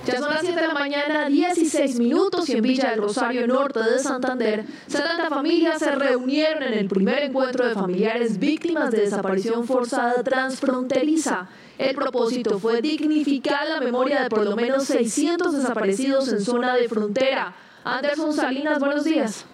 Ya son las 7 de la mañana, 16 minutos, y en Villa del Rosario, norte de Santander, 70 familias se reunieron en el primer encuentro de familiares víctimas de desaparición forzada transfronteriza. El propósito fue dignificar la memoria de por lo menos 600 desaparecidos en zona de frontera. Anderson Salinas, buenos días.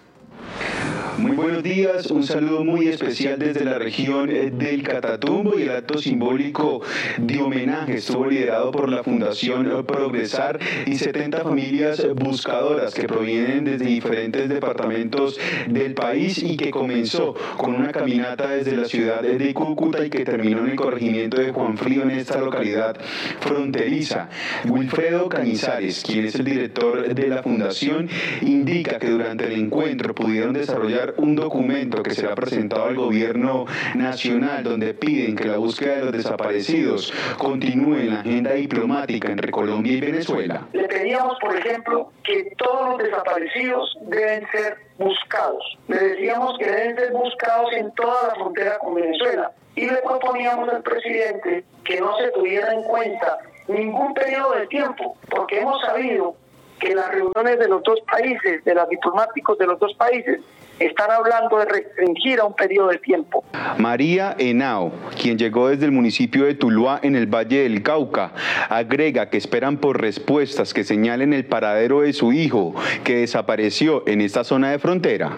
Muy buenos días, un saludo muy especial desde la región del Catatumbo, y el acto simbólico de homenaje estuvo liderado por la Fundación Progresar y 70 familias buscadoras que provienen desde diferentes departamentos del país y que comenzó con una caminata desde la ciudad de Cúcuta y que terminó en el corregimiento de Juan Frío, en esta localidad fronteriza. Wilfredo Cañizares, quien es el director de la fundación, indica que durante el encuentro pudieron desarrollar un documento que será presentado al gobierno nacional, donde piden que la búsqueda de los desaparecidos continúe en la agenda diplomática entre Colombia y Venezuela. Le pedíamos, por ejemplo, que todos los desaparecidos deben ser buscados. Le decíamos que deben ser buscados en toda la frontera con Venezuela. Y le proponíamos al presidente que no se tuviera en cuenta ningún periodo de tiempo, porque hemos sabido que las reuniones de los dos países, de los diplomáticos de los dos países, están hablando de restringir a un periodo de tiempo. María Henao, quien llegó desde el municipio de Tuluá, en el Valle del Cauca, agrega que esperan por respuestas que señalen el paradero de su hijo, que desapareció en esta zona de frontera.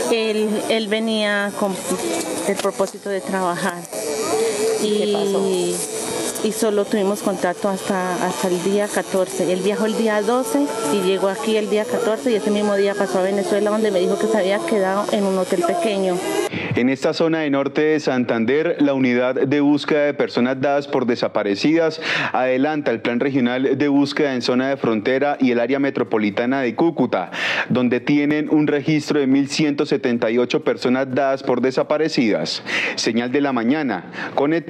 Él venía con el propósito de trabajar. ¿Qué pasó? Y solo tuvimos contacto hasta el día 14. Él viajó el día 12 y llegó aquí el día 14, y ese mismo día pasó a Venezuela, donde me dijo que se había quedado en un hotel pequeño. En esta zona de norte de Santander, la unidad de búsqueda de personas dadas por desaparecidas adelanta el plan regional de búsqueda en zona de frontera y el área metropolitana de Cúcuta, donde tienen un registro de 1.178 personas dadas por desaparecidas. Señal de la mañana, conectado.